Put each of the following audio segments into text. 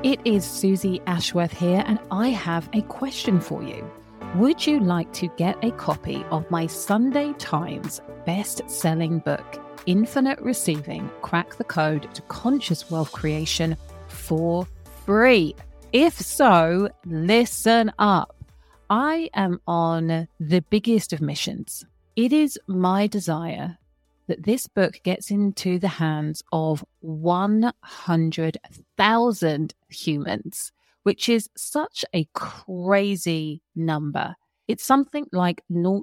It is Susie Ashworth here, and I have a question for you. Would you like to get a copy of my Sunday Times best-selling book, Infinite Receiving: Crack the Code to Conscious Wealth Creation, for free? If so, listen up. I am on the biggest of missions. It is my desire that this book gets into the hands of 100,000 humans, which is such a crazy number. It's something like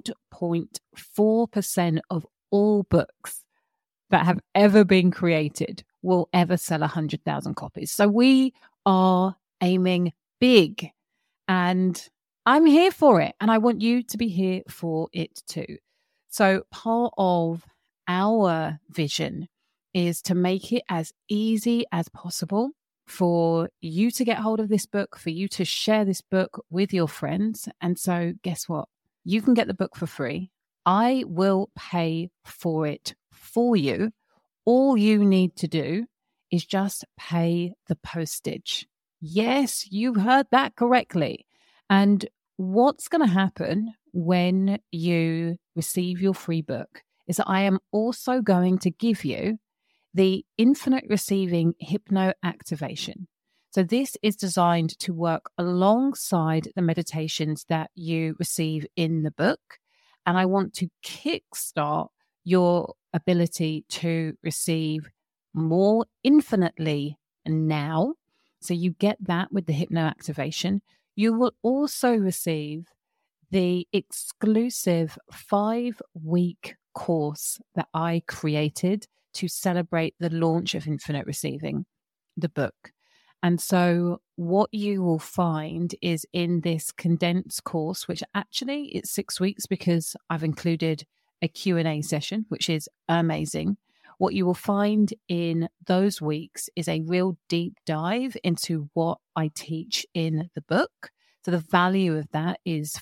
0.4% of all books that have ever been created will ever sell 100,000 copies. So we are aiming big, and I'm here for it, and I want you to be here for it too. So part of our vision is to make it as easy as possible for you to get hold of this book, for you to share this book with your friends. And so guess what? You can get the book for free. I will pay for it for you. All you need to do is just pay the postage. Yes, you heard that correctly. And what's going to happen when you receive your free book is that I am also going to give you the Infinite Receiving Hypno Activation. So this is designed to work alongside the meditations that you receive in the book. And I want to kickstart your ability to receive more infinitely now. So you get that with the Hypno Activation. You will also receive the exclusive 5-week course that I created to celebrate the launch of Infinite Receiving, the book. And so what you will find is in this condensed course, which actually it's 6 weeks because I've included a Q&A session, which is amazing. What you will find in those weeks is a real deep dive into what I teach in the book. So the value of that is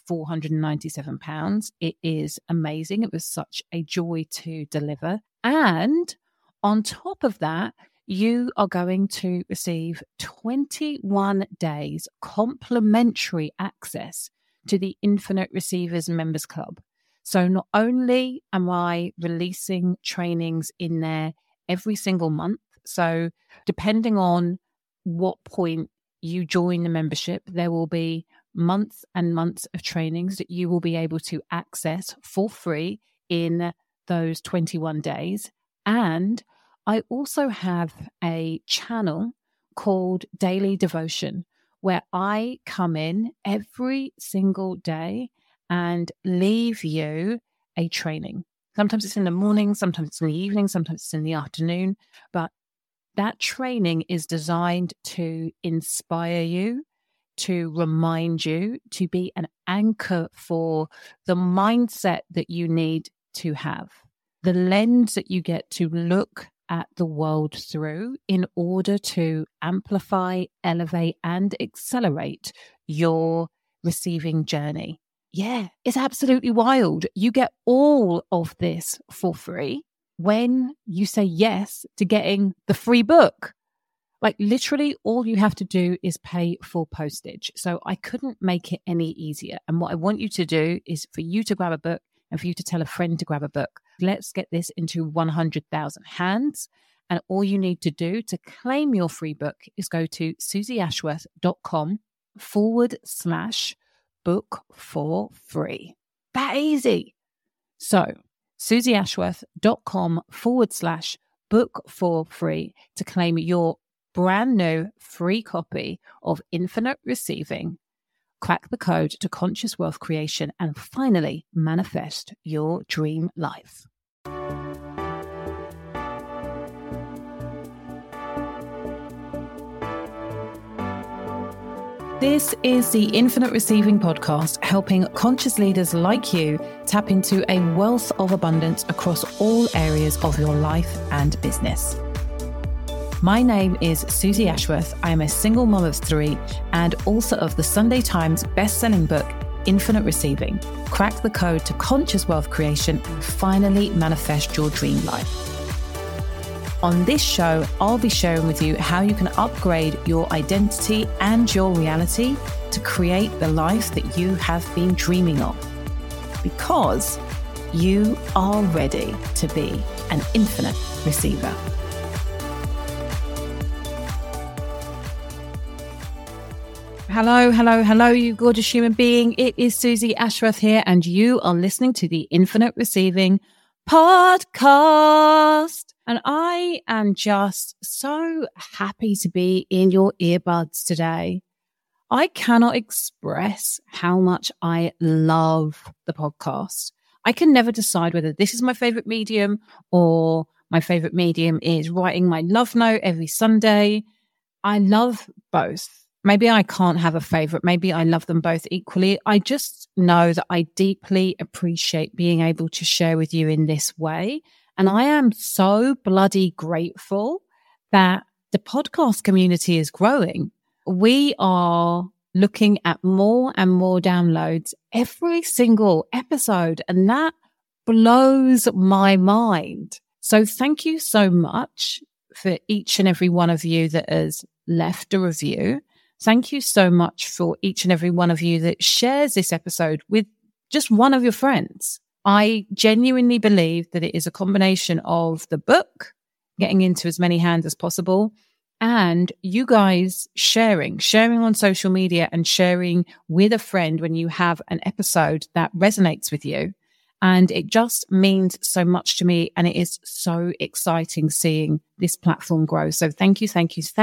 £497. It is amazing. It was such a joy to deliver. And on top of that, you are going to receive 21 days complimentary access to the Infinite Receivers Members Club. So not only am I releasing trainings in there every single month, so depending on what point you join the membership, there will be months and months of trainings that you will be able to access for free in those 21 days. And I also have a channel called Daily Devotion, where I come in every single day and leave you a training. Sometimes it's in the morning, sometimes it's in the evening, sometimes it's in the afternoon, but that training is designed to inspire you, to remind you, to be an anchor for the mindset that you need to have, the lens that you get to look at the world through in order to amplify, elevate, and accelerate your receiving journey. Yeah, it's absolutely wild. You get all of this for free when you say yes to getting the free book. Like literally all you have to do is pay for postage. So I couldn't make it any easier. And what I want you to do is for you to grab a book and for you to tell a friend to grab a book. Let's get this into 100,000 hands. And all you need to do to claim your free book is go to susieashworth.com/book for free. That easy. So susieashworth.com/book for free to claim your brand new free copy of Infinite Receiving, Crack the Code to Conscious Wealth Creation, and finally manifest your dream life. This is the Infinite Receiving Podcast, helping conscious leaders like you tap into a wealth of abundance across all areas of your life and business. My name is Susie Ashworth. I am a single mom of 3 and author of the Sunday Times best-selling book, Infinite Receiving: Crack the Code to Conscious Wealth Creation and finally manifest your dream life. On this show, I'll be sharing with you how you can upgrade your identity and your reality to create the life that you have been dreaming of. Because you are ready to be an infinite receiver. Hello, you gorgeous human being. It is Susie Ashworth here, and you are listening to the Infinite Receiving Podcast. And I am just so happy to be in your earbuds today. I cannot express how much I love the podcast. I can never decide whether this is my favorite medium or my favorite medium is writing my love note every Sunday. I love both. Maybe I can't have a favorite. Maybe I love them both equally. I just know that I deeply appreciate being able to share with you in this way. And I am so bloody grateful that the podcast community is growing. We are looking at more and more downloads every single episode, and that blows my mind. So thank you so much for each and every one of you that has left a review. Thank you so much for each and every one of you that shares this episode with just one of your friends. I genuinely believe that it is a combination of the book, getting into as many hands as possible, and you guys sharing on social media and sharing with a friend when you have an episode that resonates with you. And it just means so much to me. And it is so exciting seeing this platform grow. So thank you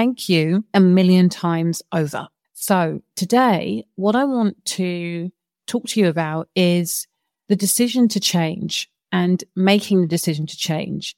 a million times over. So today, what I want to talk to you about is the decision to change and making the decision to change.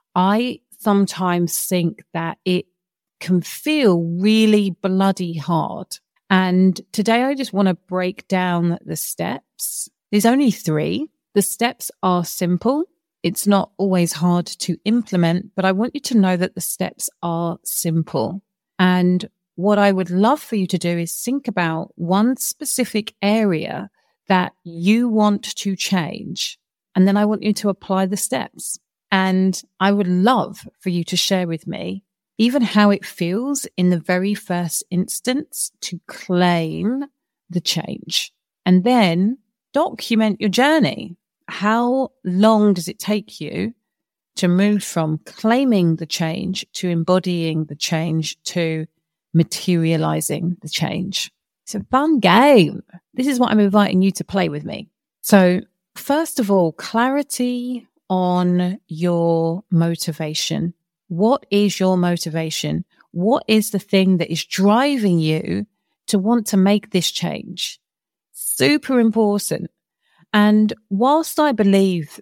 I sometimes think that it can feel really bloody hard. And today I just want to break down the steps. There's only 3. The steps are simple. It's not always hard to implement, but I want you to know that the steps are simple. And what I would love for you to do is think about one specific area that you want to change. And then I want you to apply the steps. And I would love for you to share with me even how it feels in the very first instance to claim the change. And then document your journey. How long does it take you to move from claiming the change to embodying the change to materializing the change? It's a fun game. This is what I'm inviting you to play with me. So first of all, clarity on your motivation. What is your motivation? What is the thing that is driving you to want to make this change? Super important. And whilst I believe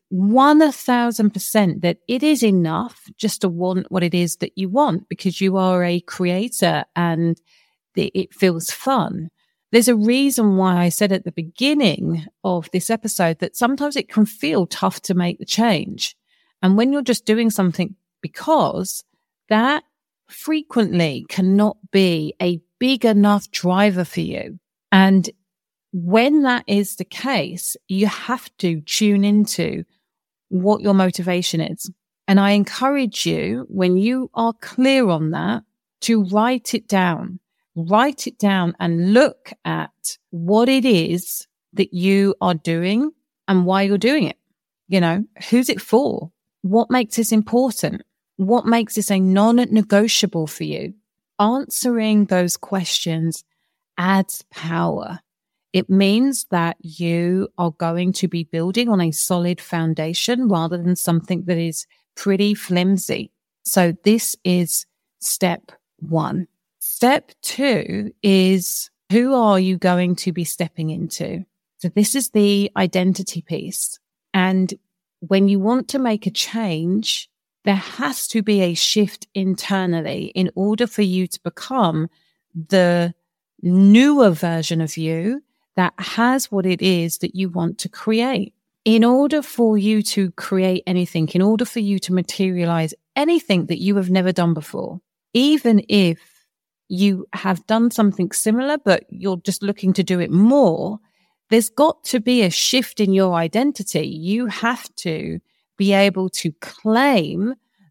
1000% that it is enough just to want what it is that you want because you are a creator and it feels fun, there's a reason why I said at the beginning of this episode that sometimes it can feel tough to make the change. And when you're just doing something because that frequently cannot be a big enough driver for you. And when that is the case, you have to tune into what your motivation is. And I encourage you, when you are clear on that, to write it down. Write it down and look at what it is that you are doing and why you're doing it. You know, who's it for? What makes this important? What makes this a non-negotiable for you? Answering those questions adds power. It means that you are going to be building on a solid foundation rather than something that is pretty flimsy. So this is step 1. Step 2 is, who are you going to be stepping into? So this is the identity piece. And when you want to make a change, there has to be a shift internally in order for you to become the newer version of you that has what it is that you want to create. In order for you to create anything, in order for you to materialize anything that you have never done before, even if you have done something similar, but you're just looking to do it more, there's got to be a shift in your identity. You have to be able to claim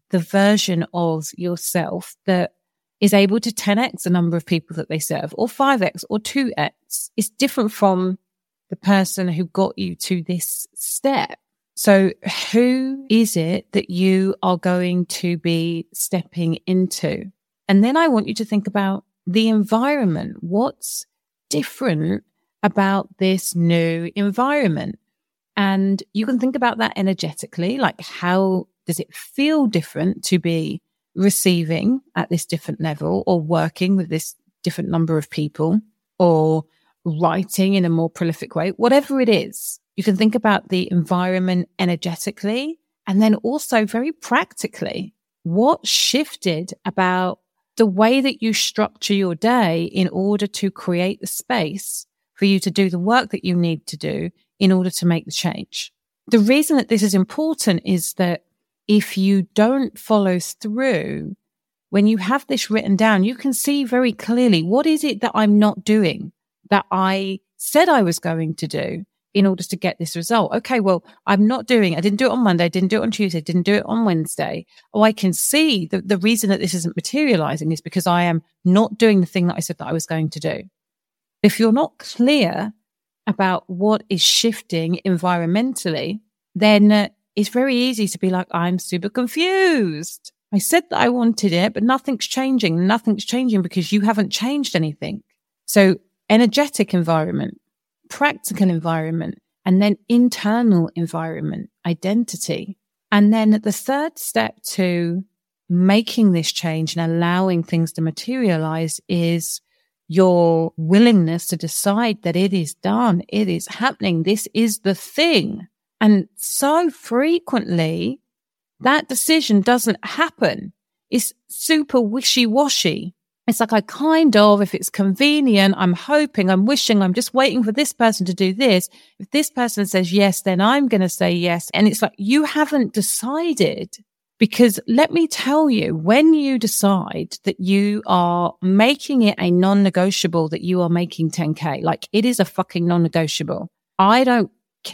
the version of yourself that is able to 10x the number of people that they serve, or 5x or 2x. It's different from the person who got you to this step. So who is it that you are going to be stepping into? And then I want you to think about the environment. What's different about this new environment? And you can think about that energetically, like how does it feel different to be receiving at this different level, or working with this different number of people, or writing in a more prolific way? Whatever it is, you can think about the environment energetically, and then also very practically, what shifted about the way that you structure your day in order to create the space for you to do the work that you need to do in order to make the change. The reason that this is important is that if you don't follow through, when you have this written down, you can see very clearly, what is it that I'm not doing that I said I was going to do in order to get this result? Okay, well, I'm not doing it. I didn't do it on Monday, didn't do it on Tuesday, didn't do it on Wednesday. Oh, I can see the reason that this isn't materializing is because I am not doing the thing that I said that I was going to do. If you're not clear about what is shifting environmentally, then it's very easy to be like, I'm super confused. I said that I wanted it, but nothing's changing. Nothing's changing because you haven't changed anything. So energetic environment, practical environment, and then internal environment, identity. And then the third step to making this change and allowing things to materialize is your willingness to decide that it is done. It is happening. This is the thing. And so frequently that decision doesn't happen. It's super wishy-washy. It's like, I kind of, if it's convenient, I'm hoping, I'm wishing, I'm just waiting for this person to do this. If this person says yes, then I'm going to say yes. And it's like, you haven't decided. Because let me tell you, when you decide that you are making it a non-negotiable, that you are making 10K, like it is a fucking non-negotiable. I don't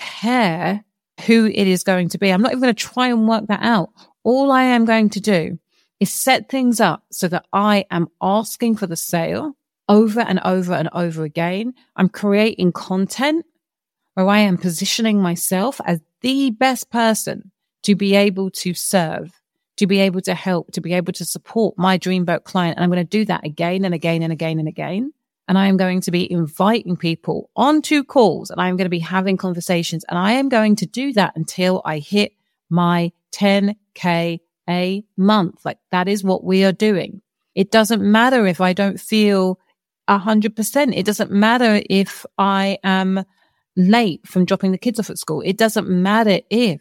care who it is going to be. I'm not even going to try and work that out. All I am going to do is set things up so that I am asking for the sale over and over and over again. I'm creating content where I am positioning myself as the best person to be able to serve, to be able to help, to be able to support my dreamboat client. And I'm going to do that again and again and again and again. And I am going to be inviting people onto calls, and I am going to be having conversations, and I am going to do that until I hit my 10K a month. Like, that is what we are doing. It doesn't matter if I don't feel 100%. It doesn't matter if I am late from dropping the kids off at school. It doesn't matter if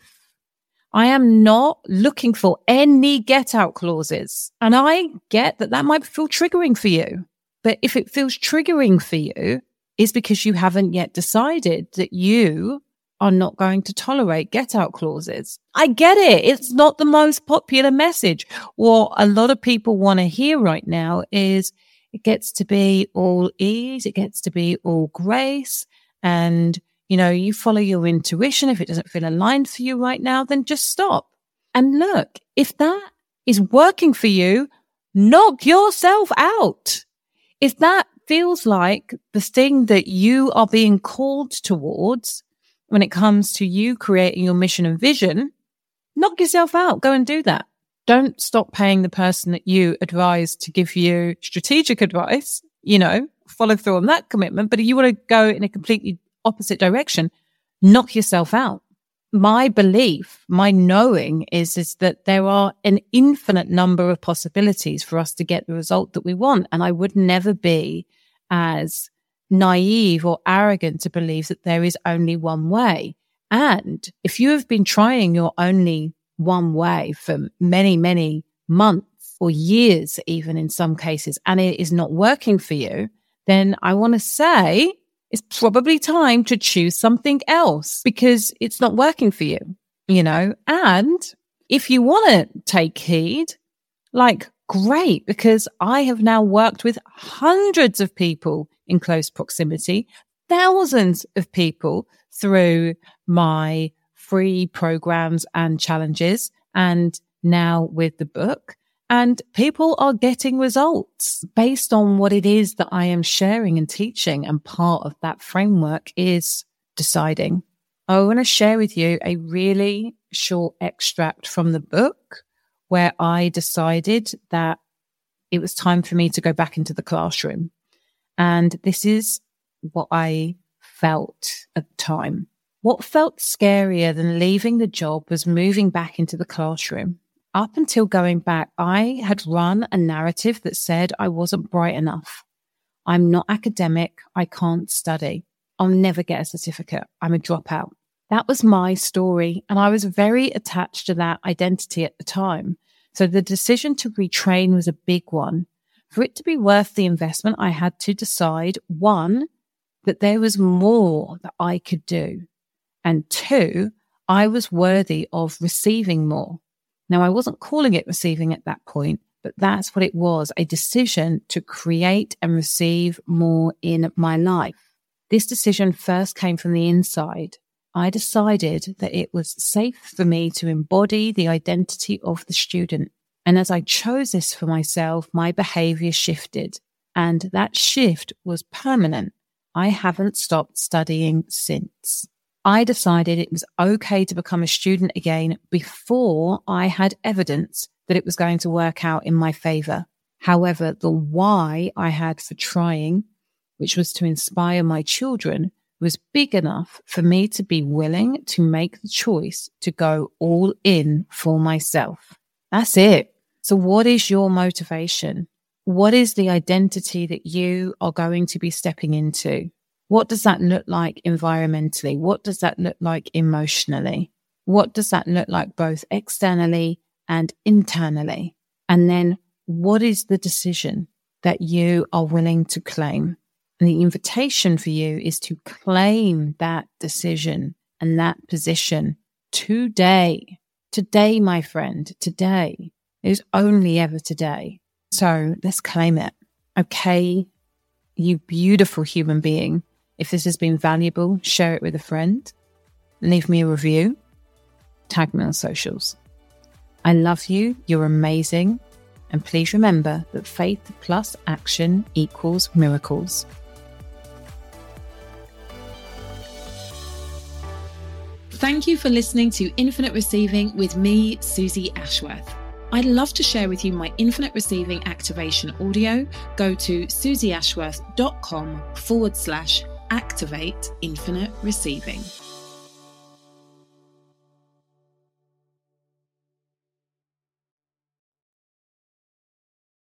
I am not looking for any get out clauses. And I get that that might feel triggering for you. But if it feels triggering for you, it's because you haven't yet decided that you are not going to tolerate get out clauses. I get it. It's not the most popular message. What a lot of people want to hear right now is it gets to be all ease. It gets to be all grace. And, you know, you follow your intuition. If it doesn't feel aligned for you right now, then just stop. And look, if that is working for you, knock yourself out. If that feels like the thing that you are being called towards when it comes to you creating your mission and vision, knock yourself out. Go and do that. Don't stop paying the person that you advise to give you strategic advice, you know, follow through on that commitment. But if you want to go in a completely opposite direction, knock yourself out. My belief, my knowing is that there are an infinite number of possibilities for us to get the result that we want. And I would never be as naive or arrogant to believe that there is only one way. And if you have been trying your only one way for many, many months or years, even in some cases, and it is not working for you, then I want to say it's probably time to choose something else because it's not working for you, you know? And if you want to take heed, like, great, because I have now worked with hundreds of people in close proximity, thousands of people through my free programs and challenges. And now with the book, and people are getting results based on what it is that I am sharing and teaching. And part of that framework is deciding. I want to share with you a really short extract from the book where I decided that it was time for me to go back into the classroom. And this is what I felt at the time. What felt scarier than leaving the job was moving back into the classroom. Up until going back, I had run a narrative that said I wasn't bright enough. I'm not academic. I can't study. I'll never get a certificate. I'm a dropout. That was my story, and I was very attached to that identity at the time. So the decision to retrain was a big one. For it to be worth the investment, I had to decide, one, that there was more that I could do, and two, I was worthy of receiving more. Now, I wasn't calling it receiving at that point, but that's what it was, a decision to create and receive more in my life. This decision first came from the inside. I decided that it was safe for me to embody the identity of the student. And as I chose this for myself, my behavior shifted. And that shift was permanent. I haven't stopped studying since. I decided it was okay to become a student again before I had evidence that it was going to work out in my favor. However, the why I had for trying, which was to inspire my children, was big enough for me to be willing to make the choice to go all in for myself. That's it. So what is your motivation? What is the identity that you are going to be stepping into? What does that look like environmentally? What does that look like emotionally? What does that look like both externally and internally? And then what is the decision that you are willing to claim? And the invitation for you is to claim that decision and that position today. Today, my friend, today. It is only ever today. So let's claim it. Okay, you beautiful human being. If this has been valuable, share it with a friend. Leave me a review. Tag me on socials. I love you. You're amazing. And please remember that faith plus action equals miracles. Thank you for listening to Infinite Receiving with me, Susie Ashworth. I'd love to share with you my Infinite Receiving activation audio. Go to susieashworth.com/activate infinite receiving.